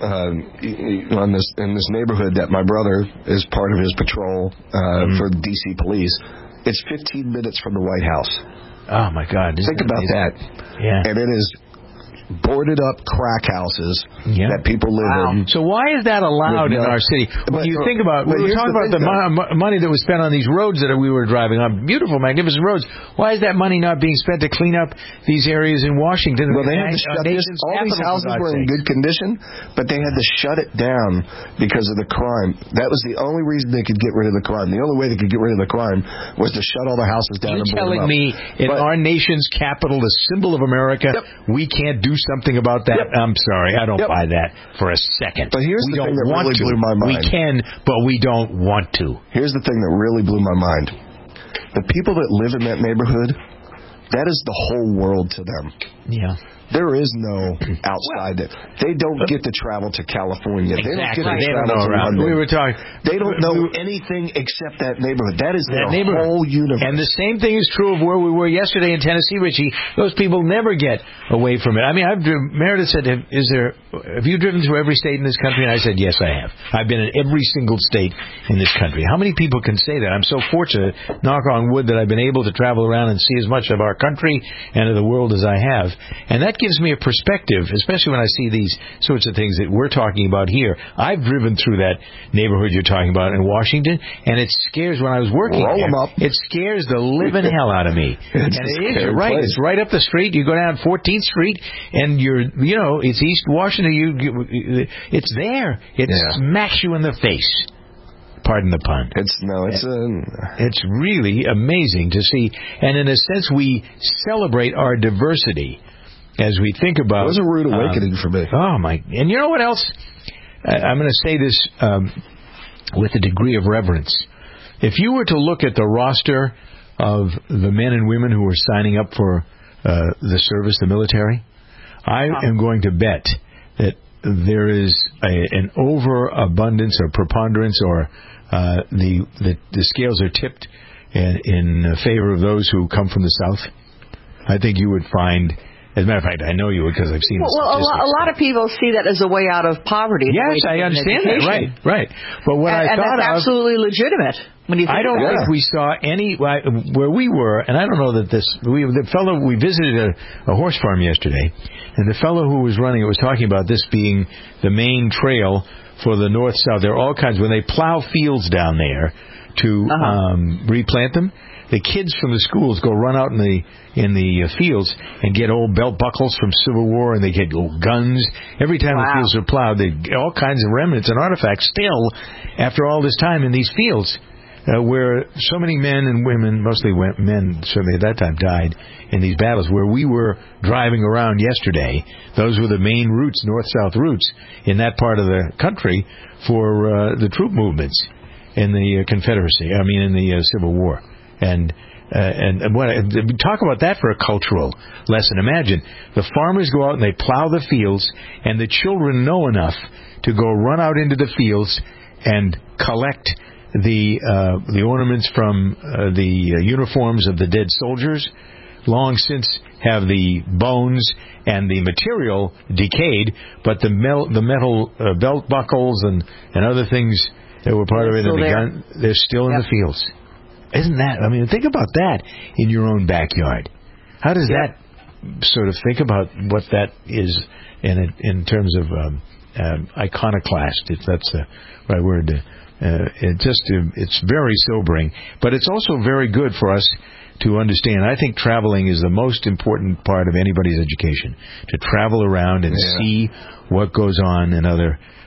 uh, on this in this neighborhood that my brother is part of his patrol uh, mm-hmm. for D C police, it's fifteen minutes from the White House. Oh my God! Think about amazing? that. Yeah, and it is boarded up crack houses yeah. that people live wow. in. So why is that allowed in no, our city? When but, you think about, we were talking about the mo- money that was spent on these roads that we were driving on, beautiful, magnificent roads. Why is that money not being spent to clean up these areas in Washington? Well, they had to shut this. All these houses were in good condition, but they had to shut it down because of the crime. That was the only reason they could get rid of the crime. The only way they could get rid of the crime was to shut all the houses down. You're and telling me in but, our nation's capital, the symbol of America, yep. we can't do something about that? Yep. I'm sorry, I don't yep. buy that for a second. But here's we the don't thing that want really to. blew my mind. We can, but we don't want to. Here's the thing that really blew my mind. The people that live in that neighborhood, that is the whole world to them. Yeah. There is no outside. Well, they don't get to travel to California. Exactly. They don't get to they travel don't know to around. London. We were talking. They don't know anything except that neighborhood. That is their that whole universe. And the same thing is true of where we were yesterday in Tennessee, Richie. Those people never get away from it. I mean, I've driven, Meredith said, "Is there? Have you driven through every state in this country?" And I said, "Yes, I have. I've been in every single state in this country." How many people can say that? I'm so fortunate, knock on wood, that I've been able to travel around and see as much of our country and of the world as I have, and that gives me a perspective, especially when I see these sorts of things that we're talking about here. I've driven through that neighborhood you're talking about in Washington, and it scares, when I was working Roll there, them up. it scares the living hell out of me. It's and a it is, scary you're right, place. it's right up the street. You go down fourteenth Street, and you're, you know, it's East Washington. You, you it's there. It yeah. smacks you in the face. Pardon the pun. It's no, it's a... It's really amazing to see, and in a sense, we celebrate our diversity as we think about. It was a rude awakening um, for me. Oh my! And you know what else? I, I'm going to say this um, with a degree of reverence. If you were to look at the roster of the men and women who are signing up for uh, the service, the military, I am going to bet that there is a, an overabundance or preponderance, or uh, the, the the scales are tipped in, in favor of those who come from the South. I think you would find. As a matter of fact, I know you would, because I've seen well, the well, statistics. a, lot, a lot of people see that as a way out of poverty. Yes, I understand that. Right, right. But what I and, and thought that's of, absolutely legitimate. When you think I don't about think it. we saw any where we were, and I don't know that this. We, the fellow we visited a, a horse farm yesterday, and the fellow who was running it was talking about this being the main trail for the north south. There are all kinds when they plow fields down there to uh-huh. um, replant them. The kids from the schools go run out in the in the uh, fields and get old belt buckles from Civil War, and they get old guns. Every time wow. the fields are plowed, they get all kinds of remnants and artifacts still after all this time in these fields, uh, where so many men and women, mostly men, certainly at that time, died in these battles. Where we were driving around yesterday, those were the main routes, north-south routes, in that part of the country for uh, the troop movements in the uh, Confederacy. I mean, in the uh, Civil War. And uh, and, and what talk about that for a cultural lesson. Imagine the farmers go out and they plow the fields, and the children know enough to go run out into the fields and collect the uh, the ornaments from uh, the uh, uniforms of the dead soldiers. Long since have the bones and the material decayed, but the mel- the metal uh, belt buckles and, and other things that were part they're of it, and the there. gun, they're still yep. in the fields. Isn't that, I mean, think about that in your own backyard. How does yep. that sort of, think about what that is in a, in terms of um, um, iconoclast, if that's the right word. Uh, it just uh, it's very sobering, but it's also very good for us to understand. I think traveling is the most important part of anybody's education, to travel around and yeah. see what goes on in other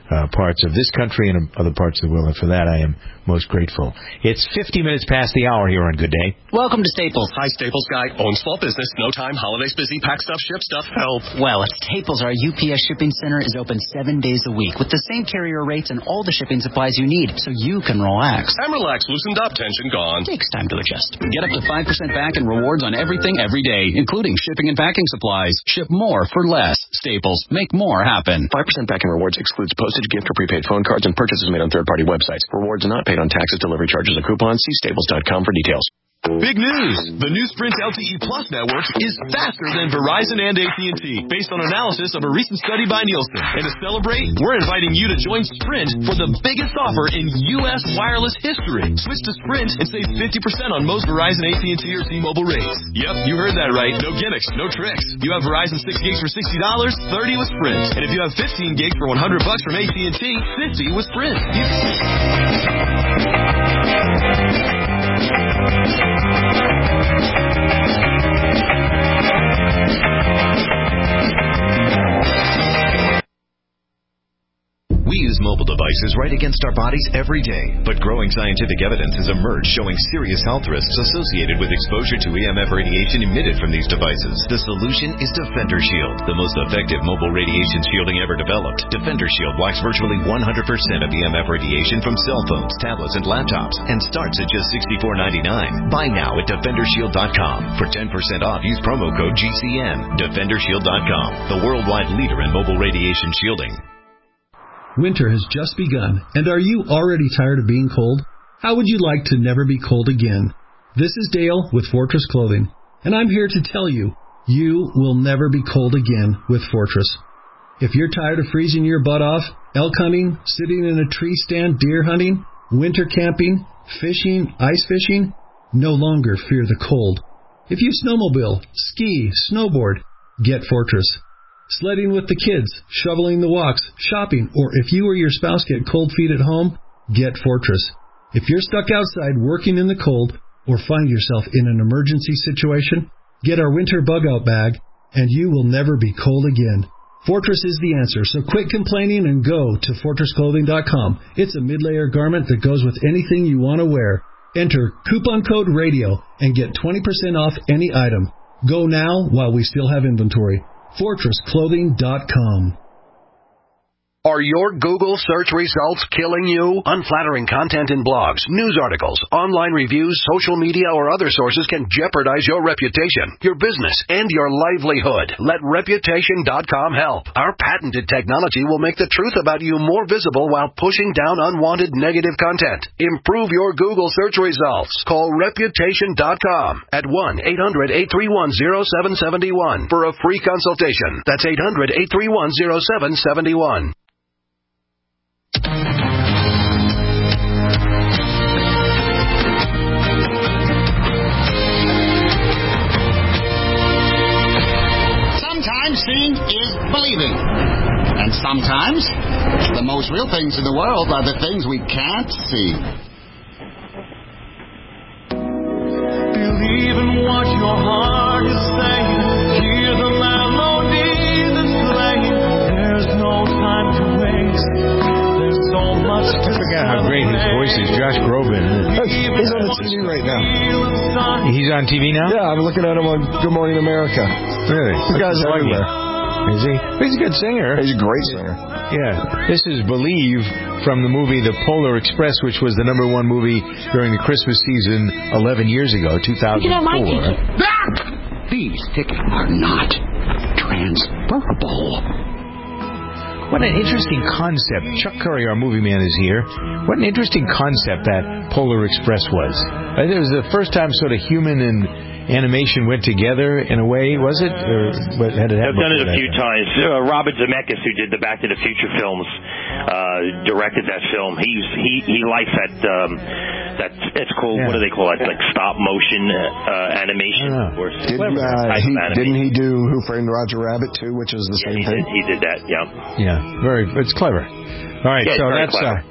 uh, parts of this country and other parts of the world. And for that, I am most grateful. It's fifty minutes past the hour here on Good Day. Welcome to Staples. Hi, Staples guy. Owns small business. No time. Holidays busy. Pack stuff. Ship stuff. Help. Well, at Staples, our U P S shipping center is open seven days a week with the same carrier rates and all the shipping supplies you need, so you can relax. I'm relaxed. Loosened up. Tension gone. Takes time to adjust. Get up to five percent back in rewards on everything every day, including shipping and packing supplies. Ship more for less. Staples. Make more happen. five percent back in rewards excludes postage, gift, or prepaid phone cards and purchases made on third-party websites. Rewards are not paid on taxes, delivery charges, or coupons. See staples dot com for details. Big news! The new Sprint L T E Plus network is faster than Verizon and A T and T, based on analysis of a recent study by Nielsen. And to celebrate, we're inviting you to join Sprint for the biggest offer in U S wireless history. Switch to Sprint and save fifty percent on most Verizon, A T and T, or T-Mobile rates. Yep, you heard that right. No gimmicks, no tricks. You have Verizon six gigs for sixty dollars, thirty with Sprint. And if you have fifteen gigs for one hundred bucks from A T and T, fifty with Sprint. You- We use mobile devices right against our bodies every day, but growing scientific evidence has emerged showing serious health risks associated with exposure to E M F radiation emitted from these devices. The solution is Defender Shield, the most effective mobile radiation shielding ever developed. Defender Shield blocks virtually one hundred percent of E M F radiation from cell phones, tablets, and laptops, and starts at just sixty-four ninety-nine. Buy now at defender shield dot com. For ten percent off, use promo code G C N. defender shield dot com, the worldwide leader in mobile radiation shielding. Winter has just begun, and are you already tired of being cold? How would you like to never be cold again? This is Dale with Fortress Clothing, and I'm here to tell you, you will never be cold again with Fortress. If you're tired of freezing your butt off, elk hunting, sitting in a tree stand deer hunting, winter camping, fishing, ice fishing, no longer fear the cold. If you snowmobile, ski, snowboard, get Fortress. Sledding with the kids, shoveling the walks, shopping, or if you or your spouse get cold feet at home, get Fortress. If you're stuck outside working in the cold or find yourself in an emergency situation, get our winter bug-out bag, and you will never be cold again. Fortress is the answer, so quit complaining and go to fortress clothing dot com. It's a mid-layer garment that goes with anything you want to wear. Enter coupon code RADIO and get twenty percent off any item. Go now while we still have inventory. fortress clothing dot com. Are your Google search results killing you? Unflattering content in blogs, news articles, online reviews, social media, or other sources can jeopardize your reputation, your business, and your livelihood. Let reputation dot com help. Our patented technology will make the truth about you more visible while pushing down unwanted negative content. Improve your Google search results. Call reputation dot com at one eight hundred eight three one zero seven seven one for a free consultation. That's eight hundred eight three one zero seven seven one. Sometimes seeing is believing. And sometimes the most real things in the world are the things we can't see. Believe in what your heart is saying. Hear the melody that's playing. There's no time to waste. There's so much to I forgot how great his voice is. Josh Groban. He's on the T V right now. He's on T V now? Yeah, I'm looking at him on Good Morning America. Really? The guy's everywhere. Is he? He's a good singer. He's a great singer. Yeah. This is Believe from the movie The Polar Express, which was the number one movie during the Christmas season eleven years ago, two thousand four. You can have my ticket. These tickets are not transferable. What an interesting concept. Chuck Curry, our movie man, is here. What an interesting concept that Polar Express was. Uh, it was the first time sort of human and animation went together in a way, was it? Or what, had it I've done it a that? few times. Uh, Robert Zemeckis, who did the Back to the Future films, uh, directed that film. He's, he he likes that. Um, that it's called. Yeah. What do they call it? Like stop motion uh, animation. Or didn't, uh, he, didn't he do Who Framed Roger Rabbit too, which is the yeah, same he thing? Did, he did that. Yeah. Yeah. Very. It's clever. All right. Yeah, so very that's. Clever. Uh,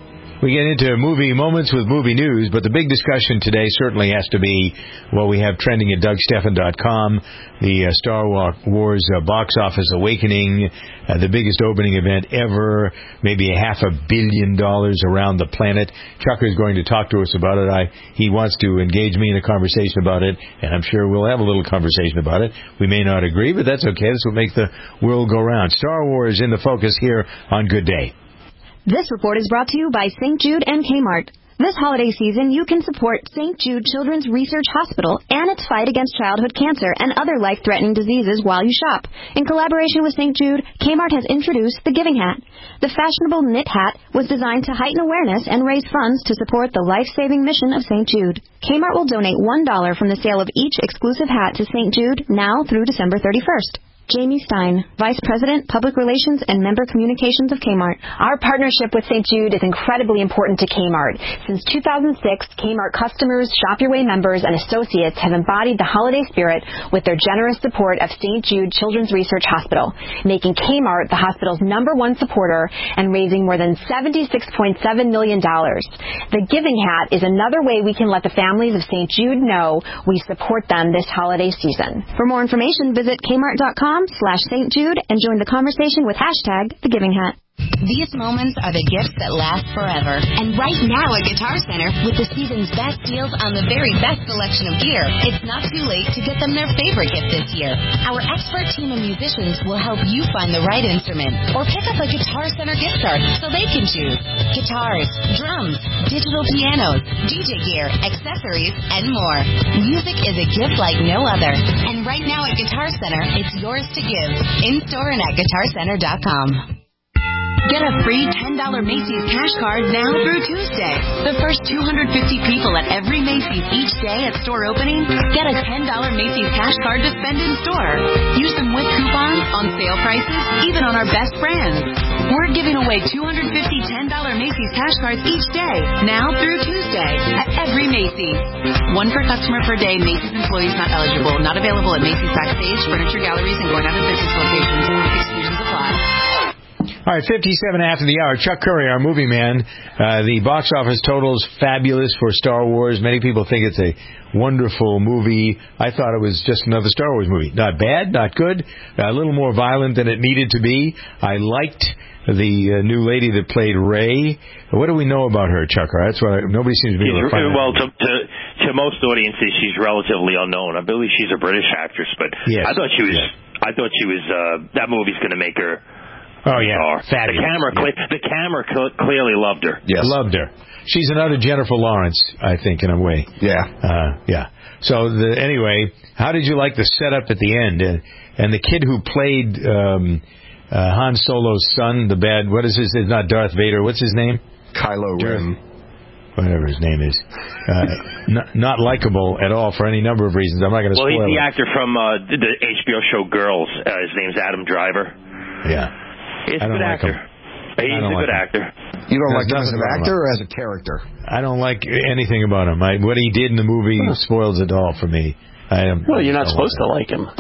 we get into movie moments with movie news, but the big discussion today certainly has to be what we have trending at Doug Stephan dot com, the uh, Star Wars uh, box office awakening, uh, the biggest opening event ever, maybe a half a billion dollars around the planet. Chucker is going to talk to us about it. I, he wants to engage me in a conversation about it, and I'm sure we'll have a little conversation about it. We may not agree, but that's okay. That's what makes the world go round. Star Wars in the focus here on Good Day. This report is brought to you by Saint Jude and Kmart. This holiday season, you can support Saint Jude Children's Research Hospital and its fight against childhood cancer and other life-threatening diseases while you shop. In collaboration with Saint Jude, Kmart has introduced the Giving Hat. The fashionable knit hat was designed to heighten awareness and raise funds to support the life-saving mission of Saint Jude. Kmart will donate one dollar from the sale of each exclusive hat to Saint Jude now through December thirty-first. Jamie Stein, Vice President, Public Relations and Member Communications of Kmart. Our partnership with Saint Jude is incredibly important to Kmart. Since two thousand six, Kmart customers, Shop Your Way members, and associates have embodied the holiday spirit with their generous support of Saint Jude Children's Research Hospital, making Kmart the hospital's number one supporter and raising more than seventy-six point seven million dollars. The Giving Hat is another way we can let the families of Saint Jude know we support them this holiday season. For more information, visit Kmart dot com slash Saint Jude and join the conversation with hashtag The Giving Hat. These moments are the gifts that last forever. And right now at Guitar Center, with the season's best deals on the very best selection of gear, it's not too late to get them their favorite gift this year. Our expert team of musicians will help you find the right instrument or pick up a Guitar Center gift card so they can choose guitars, drums, digital pianos, D J gear, accessories, and more. Music is a gift like no other. And right now at Guitar Center, it's yours to give. In-store and at guitar center dot com. Get a free ten dollars Macy's cash card now through Tuesday. The first two hundred fifty people at every Macy's each day at store opening get a ten dollars Macy's cash card to spend in store. Use them with coupons, on sale prices, even on our best brands. We're giving away two hundred fifty ten dollars Macy's cash cards each day, now through Tuesday, at every Macy's. One per customer per day. Macy's employees not eligible. Not available at Macy's Backstage, Furniture Galleries, and going out of business locations. Exclusions apply. All right, fifty-seven after the hour. Chuck Curry, our movie man. Uh, the box office total's fabulous for Star Wars. Many people think it's a wonderful movie. I thought it was just another Star Wars movie. Not bad, not good. A little more violent than it needed to be. I liked the uh, new lady that played Rey. What do we know about her, Chucker? That's what I, nobody seems to be able to find. Well, to, to to most audiences, she's relatively unknown. I believe she's a British actress, but yes. I thought she was. Yes. I thought she was. Uh, that movie's going to make her. Oh yeah, the camera, yeah. the camera cl- clearly loved her. Yes, loved her. She's another Jennifer Lawrence, I think, in a way. Yeah, uh, yeah. So the, anyway, how did you like the setup at the end? And, and the kid who played um, uh, Han Solo's son, the bad, what is his? It's not Darth Vader. What's his name? Kylo Ren. Whatever his name is. Uh, not, not likable at all for any number of reasons. I'm not going to well, spoil it. Well, he's the actor from uh, the H B O show Girls. Uh, his name's Adam Driver. Yeah. He's a I don't good like actor. him. He's a like good him. actor. You don't There's like him as an actor or as a character? I don't like anything about him. I, what he did in the movie huh. spoils it all for me. I am. Well, you're not supposed to like him.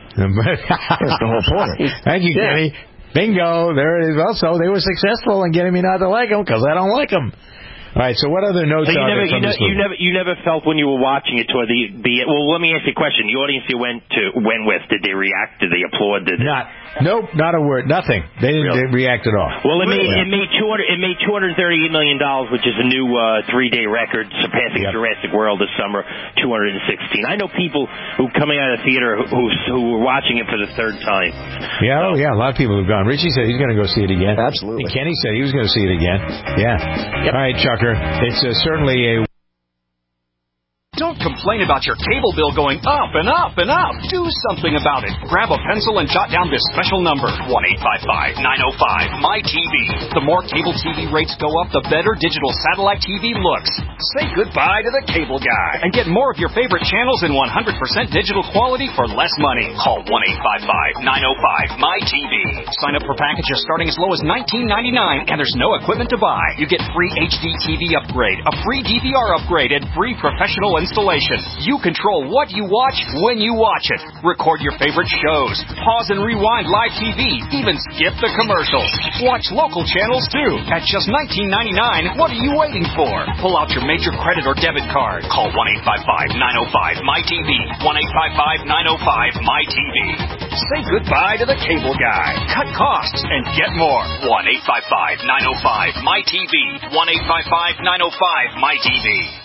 That's the whole point. Thank you, yeah. Kenny. Bingo. There it is. Also, they were successful in getting me not to like him because I don't like him. All right, so what other notes so you are never, there from you, this ne- you movie? never, you never felt when you were watching it toward the, the well, let me ask you a question. The audience you went to went with, did they react? Did they applaud? Did not, nope, not a word, nothing. They didn't really? react at all. Well, it really? made it made two hundred it made two hundred thirty-eight million dollars, which is a new uh, three day record, surpassing yep. Jurassic World this summer, two hundred sixteen. I know people who coming out of the theater who who were watching it for the third time. Yeah, so. oh yeah, a lot of people have gone. Richie said he's going to go see it again. Absolutely. And Kenny said he was going to see it again. Yeah. Yep. All right, Chucker. It's uh, certainly a. Don't complain about your cable bill going up and up and up. Do something about it. Grab a pencil and jot down this special number, one eight five five, nine oh five, M Y T V. The more cable T V rates go up, the better digital satellite T V looks. Say goodbye to the cable guy and get more of your favorite channels in one hundred percent digital quality for less money. Call one eight five five, nine oh five, M Y T V. Sign up for packages starting as low as nineteen ninety-nine, and there's no equipment to buy. You get free H D T V upgrade, a free D V R upgrade, and free professional installation. You control what you watch when you watch it. Record your favorite shows. Pause and rewind live T V. Even skip the commercials. Watch local channels too at just nineteen ninety-nine. What are you waiting for? Pull out your major credit or debit card. Call one eight five five, nine oh five, M Y T V. one eight five five, nine oh five, M Y T V. Say goodbye to the cable guy. Cut costs and get more. one eight five five, nine oh five, M Y T V. one eight five five, nine oh five, M Y T V.